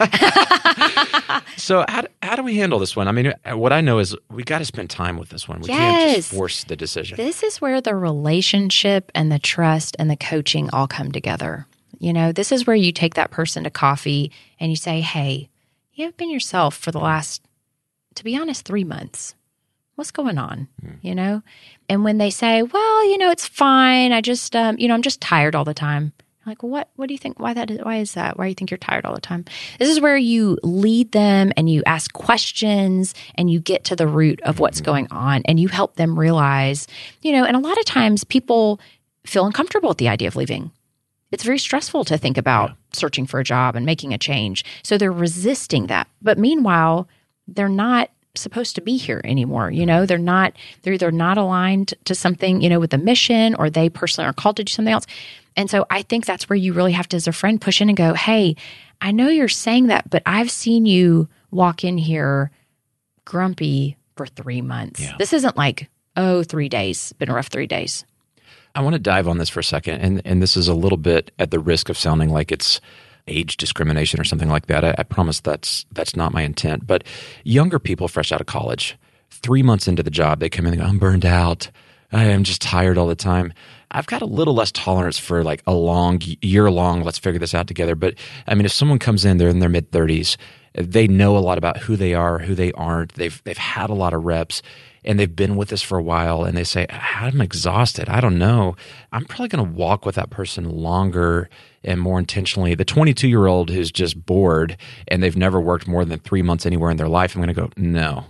So how do we handle this one? I mean, what I know is we got to spend time with this one. We can't just force the decision. This is where the relationship and the trust and the coaching all come together. You know, this is where you take that person to coffee and you say, hey, you have been yourself for the last, to be honest, 3 months. What's going on? You know? And when they say, well, you know, it's fine. I just, I'm just tired all the time. I'm like, well, what do you think? Why is that? Why do you think you're tired all the time? This is where you lead them and you ask questions and you get to the root of what's going on and you help them realize, you know, and a lot of times people feel uncomfortable at the idea of leaving. It's very stressful to think about searching for a job and making a change. So they're resisting that. But meanwhile, they're not supposed to be here anymore. You know, they're either not aligned to something, you know, with the mission, or they personally are called to do something else. And so I think that's where you really have to, as a friend, push in and go, hey, I know you're saying that, but I've seen you walk in here grumpy, for 3 months. Yeah. This isn't like, 3 days, been a rough 3 days. I want to dive on this for a second, and this is a little bit at the risk of sounding like it's age discrimination or something like that. I promise that's not my intent. But younger people fresh out of college, 3 months into the job, they come in and go, I'm burned out. I am just tired all the time. I've got a little less tolerance for like a year-long, let's figure this out together. But I mean, if someone comes in, they're in their mid-30s, they know a lot about who they are, who they aren't. They've had a lot of reps, and they've been with us for a while, and they say, I'm exhausted. I don't know. I'm probably going to walk with that person longer and more intentionally. The 22-year-old who's just bored and they've never worked more than 3 months anywhere in their life, I'm going to go, no.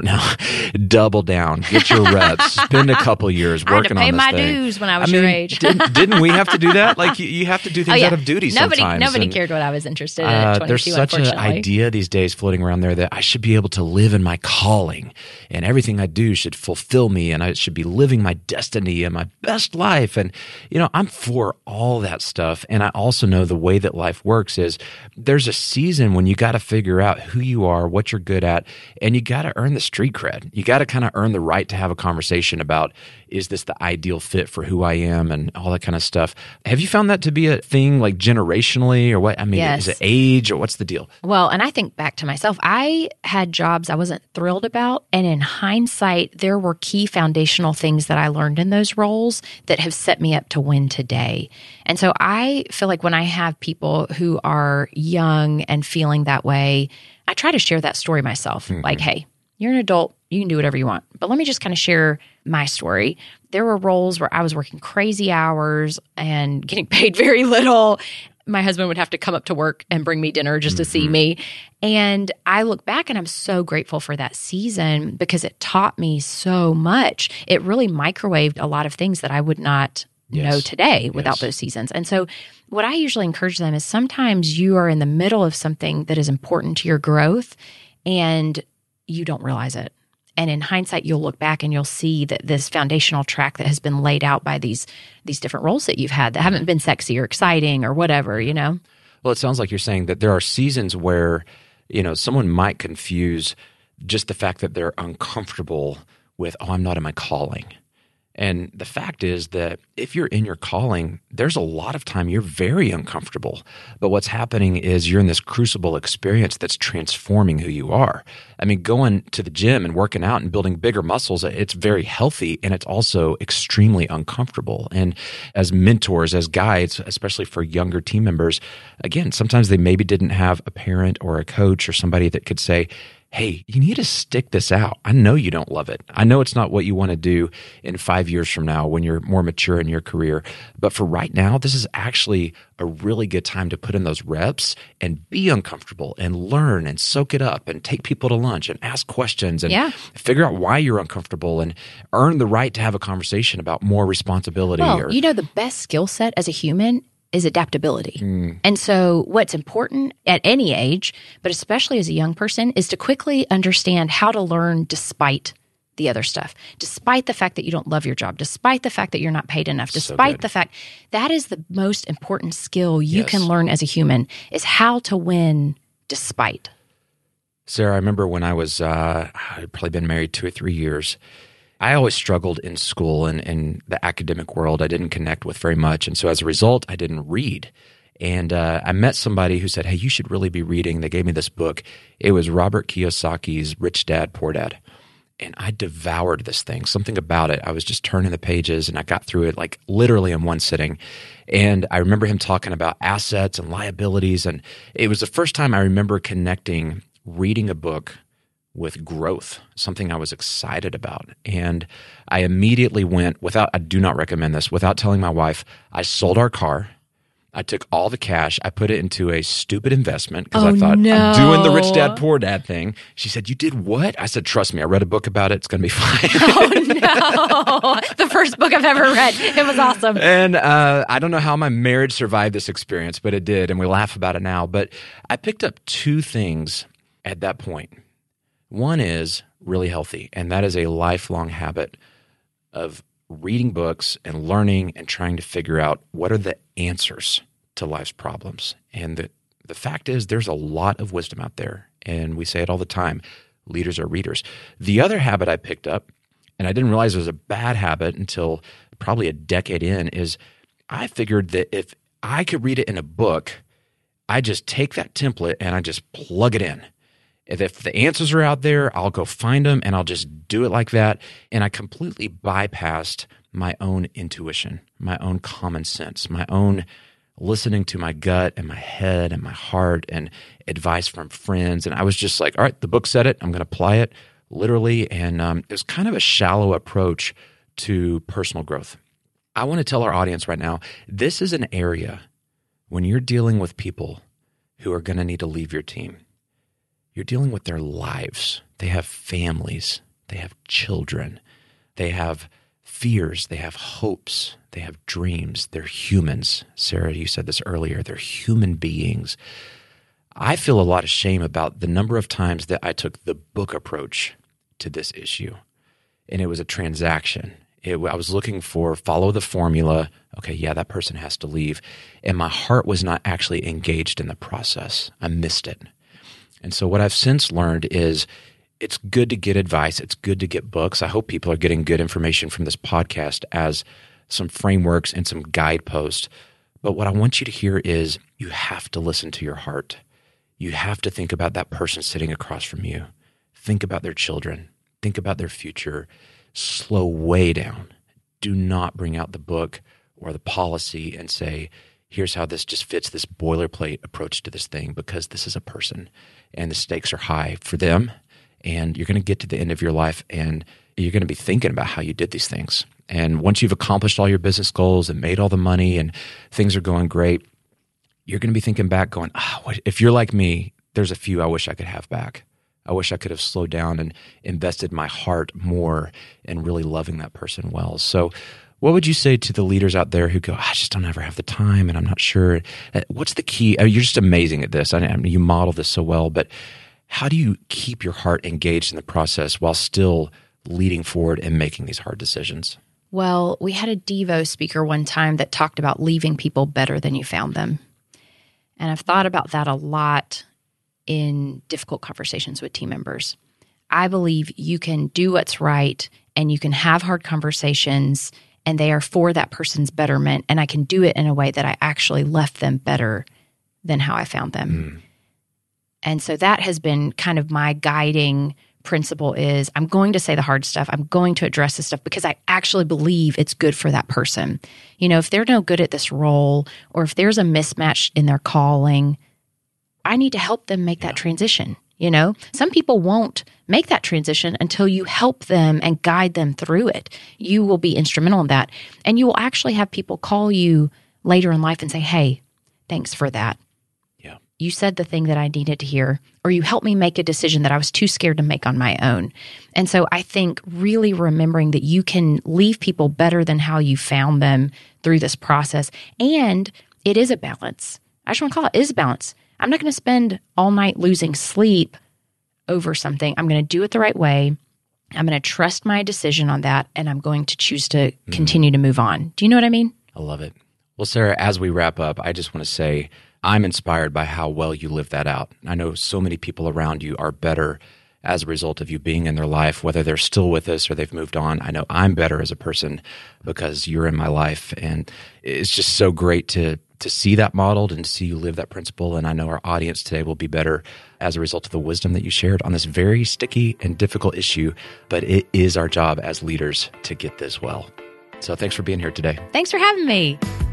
Double down. Get your reps. Spend a couple years working on this I had to pay my thing. dues when I was your age. Didn't we have to do that? Like you have to do things out of duty sometimes. Nobody cared what I was interested in at 22, there's such an unfortunately. idea these days floating around there that I should be able to live in my calling and everything I do should fulfill me and I should be living my destiny and my best life. And, I'm for all that stuff. And I also know the way that life works is there's a season when you got to figure out who you are, what you're good at, and you got to earn the street cred. You got to kind of earn the right to have a conversation about, is this the ideal fit for who I am and all that kind of stuff. Have you found that to be a thing like generationally or what? I mean, Yes. Is it age or what's the deal? Well, and I think back to myself, I had jobs I wasn't thrilled about. And in hindsight, there were key foundational things that I learned in those roles that have set me up to win today. And so I feel like when I have people who are young and feeling that way, I try to share that story myself. Like, hey, you're an adult, you can do whatever you want. But let me just kind of share my story. There were roles where I was working crazy hours and getting paid very little. My husband would have to come up to work and bring me dinner just to see me. And I look back and I'm so grateful for that season because it taught me so much. It really microwaved a lot of things that I would not know today without those seasons. And so what I usually encourage them is sometimes you are in the middle of something that is important to your growth and you don't realize it. And in hindsight, you'll look back and you'll see that this foundational track that has been laid out by these different roles that you've had that haven't been sexy or exciting or whatever, Well, it sounds like you're saying that there are seasons where, someone might confuse just the fact that they're uncomfortable with, I'm not in my calling. And the fact is that if you're in your calling, there's a lot of time you're very uncomfortable. But what's happening is you're in this crucible experience that's transforming who you are. I mean, going to the gym and working out and building bigger muscles, it's very healthy and it's also extremely uncomfortable. And as mentors, as guides, especially for younger team members, again, sometimes they maybe didn't have a parent or a coach or somebody that could say, hey, you need to stick this out. I know you don't love it. I know it's not what you want to do in 5 years from now when you're more mature in your career. But for right now, this is actually a really good time to put in those reps and be uncomfortable and learn and soak it up and take people to lunch and ask questions and figure out why you're uncomfortable and earn the right to have a conversation about more responsibility. Well, the best skill set as a human is adaptability. And so what's important at any age, but especially as a young person, is to quickly understand how to learn despite the other stuff, despite the fact that you don't love your job, despite the fact that you're not paid enough, despite the fact that is the most important skill you can learn as a human is how to win despite. Sarah, I remember when I was, I'd probably been married 2 or 3 years. I always struggled in school and in the academic world. I didn't connect with very much. And so as a result, I didn't read. And I met somebody who said, hey, you should really be reading. They gave me this book. It was Robert Kiyosaki's Rich Dad, Poor Dad. And I devoured this thing, something about it. I was just turning the pages and I got through it like literally in one sitting. And I remember him talking about assets and liabilities. And it was the first time I remember connecting reading a book with growth, something I was excited about. And I immediately went I do not recommend this, without telling my wife, I sold our car. I took all the cash. I put it into a stupid investment because I thought, I'm doing the Rich Dad, Poor Dad thing. She said, you did what? I said, trust me, I read a book about it. It's going to be fine. Oh, no. The first book I've ever read. It was awesome. And I don't know how my marriage survived this experience, but it did. And we laugh about it now. But I picked up 2 things at that point. One is really healthy, and that is a lifelong habit of reading books and learning and trying to figure out what are the answers to life's problems. And the fact is there's a lot of wisdom out there, and we say it all the time. Leaders are readers. The other habit I picked up, and I didn't realize it was a bad habit until probably a decade in, is I figured that if I could read it in a book, I just take that template and I just plug it in. If the answers are out there, I'll go find them and I'll just do it like that. And I completely bypassed my own intuition, my own common sense, my own listening to my gut and my head and my heart and advice from friends. And I was just like, all right, the book said it. I'm going to apply it literally. And it was kind of a shallow approach to personal growth. I want to tell our audience right now, this is an area when you're dealing with people who are going to need to leave your team. You're dealing with their lives. They have families. They have children. They have fears. They have hopes. They have dreams. They're humans. Sarah, you said this earlier. They're human beings. I feel a lot of shame about the number of times that I took the book approach to this issue, and it was a transaction. I was looking for follow the formula. Okay, yeah, that person has to leave. And my heart was not actually engaged in the process. I missed it. And so what I've since learned is it's good to get advice. It's good to get books. I hope people are getting good information from this podcast as some frameworks and some guideposts. But what I want you to hear is you have to listen to your heart. You have to think about that person sitting across from you. Think about their children. Think about their future. Slow way down. Do not bring out the book or the policy and say, here's how this just fits this boilerplate approach to this thing, because this is a person and the stakes are high for them. And you're going to get to the end of your life and you're going to be thinking about how you did these things. And once you've accomplished all your business goals and made all the money and things are going great, you're going to be thinking back going, if you're like me, there's a few I wish I could have back. I wish I could have slowed down and invested my heart more in really loving that person well. So what would you say to the leaders out there who go, I just don't ever have the time and I'm not sure? What's the key? You're just amazing at this. I mean, you model this so well, but how do you keep your heart engaged in the process while still leading forward and making these hard decisions? Well, we had a Devo speaker one time that talked about leaving people better than you found them. And I've thought about that a lot in difficult conversations with team members. I believe you can do what's right and you can have hard conversations and they are for that person's betterment. And I can do it in a way that I actually left them better than how I found them. And so that has been kind of my guiding principle is I'm going to say the hard stuff. I'm going to address this stuff because I actually believe it's good for that person. You know, if they're no good at this role or if there's a mismatch in their calling, I need to help them make that transition. You know, some people won't make that transition until you help them and guide them through it. You will be instrumental in that. And you will actually have people call you later in life and say, hey, thanks for that. Yeah. You said the thing that I needed to hear, or you helped me make a decision that I was too scared to make on my own. And so I think really remembering that you can leave people better than how you found them through this process. And it is a balance. I just want to call it is a balance. I'm not going to spend all night losing sleep over something. I'm going to do it the right way. I'm going to trust my decision on that, and I'm going to choose to continue to move on. Do you know what I mean? I love it. Well, Sarah, as we wrap up, I just want to say I'm inspired by how well you live that out. I know so many people around you are better as a result of you being in their life, whether they're still with us or they've moved on. I know I'm better as a person because you're in my life, and it's just so great to see that modeled and to see you live that principle. And I know our audience today will be better as a result of the wisdom that you shared on this very sticky and difficult issue. But it is our job as leaders to get this well. So thanks for being here today. Thanks for having me.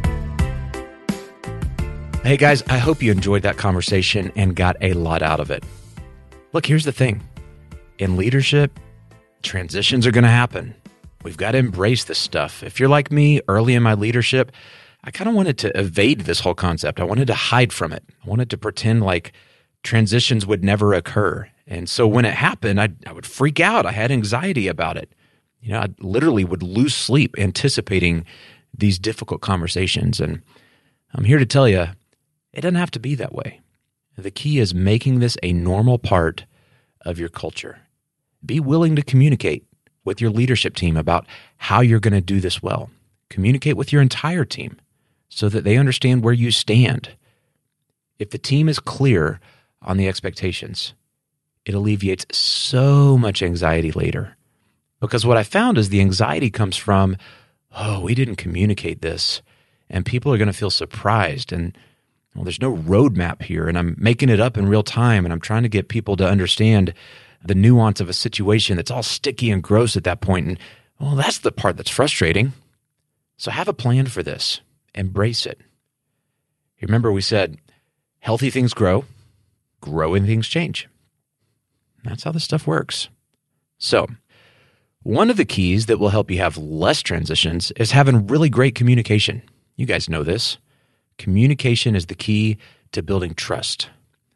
Hey guys, I hope you enjoyed that conversation and got a lot out of it. Look, here's the thing. In leadership, transitions are going to happen. We've got to embrace this stuff. If you're like me, early in my leadership, I kind of wanted to evade this whole concept. I wanted to hide from it. I wanted to pretend like transitions would never occur. And so when it happened, I would freak out. I had anxiety about it. You know, I literally would lose sleep anticipating these difficult conversations. And I'm here to tell you, it doesn't have to be that way. The key is making this a normal part of your culture. Be willing to communicate with your leadership team about how you're going to do this well. Communicate with your entire team so that they understand where you stand. If the team is clear on the expectations, it alleviates so much anxiety later. Because what I found is the anxiety comes from, oh, we didn't communicate this, and people are going to feel surprised, and well, there's no roadmap here, and I'm making it up in real time, and I'm trying to get people to understand the nuance of a situation that's all sticky and gross at that point. And well, that's the part that's frustrating. So have a plan for this. Embrace it. Remember, we said healthy things grow, growing things change. That's how this stuff works. So one of the keys that will help you have less transitions is having really great communication. You guys know this. Communication is the key to building trust.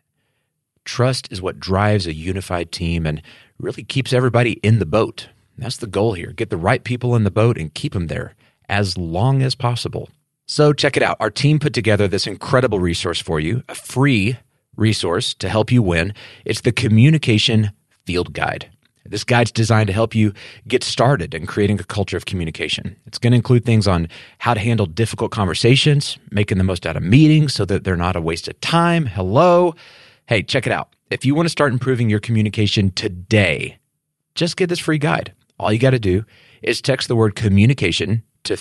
Trust is what drives a unified team and really keeps everybody in the boat. That's the goal here. Get the right people in the boat and keep them there as long as possible. So check it out. Our team put together this incredible resource for you, a free resource to help you win. It's the Communication Field Guide. This guide's designed to help you get started in creating a culture of communication. It's going to include things on how to handle difficult conversations, making the most out of meetings so that they're not a waste of time. Hello. Hey, check it out. If you want to start improving your communication today, just get this free guide. All you got to do is text the word communication to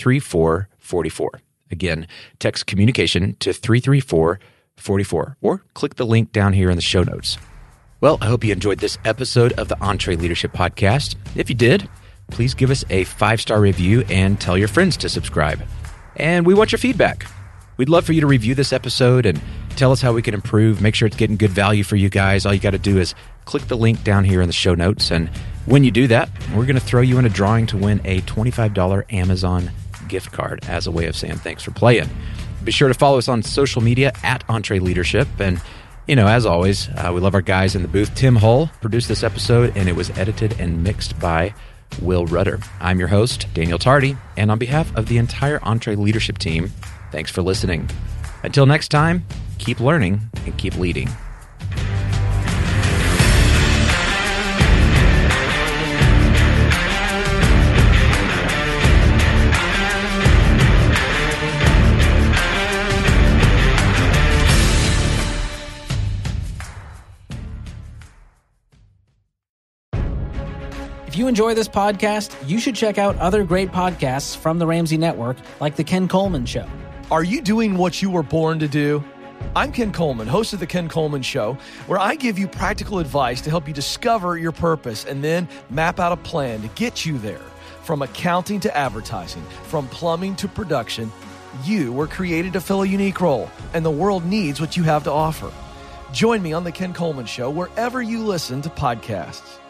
33444. Again, text communication to 33444 or click the link down here in the show notes. Well, I hope you enjoyed this episode of the EntreLeadership Podcast. If you did, please give us a 5-star review and tell your friends to subscribe. And we want your feedback. We'd love for you to review this episode and tell us how we can improve. Make sure it's getting good value for you guys. All you got to do is click the link down here in the show notes. And when you do that, we're going to throw you in a drawing to win a $25 Amazon gift card as a way of saying thanks for playing. Be sure to follow us on social media at EntreLeadership. And you know, as always, we love our guys in the booth. Tim Hull produced this episode, and it was edited and mixed by Will Rudder. I'm your host, Daniel Tardy, and on behalf of the entire EntreLeadership team, thanks for listening. Until next time, keep learning and keep leading. If you enjoy this podcast, you should check out other great podcasts from the Ramsey Network, like The Ken Coleman Show. Are you doing what you were born to do? I'm Ken Coleman, host of The Ken Coleman Show, where I give you practical advice to help you discover your purpose and then map out a plan to get you there. From accounting to advertising, from plumbing to production, you were created to fill a unique role, and the world needs what you have to offer. Join me on The Ken Coleman Show wherever you listen to podcasts.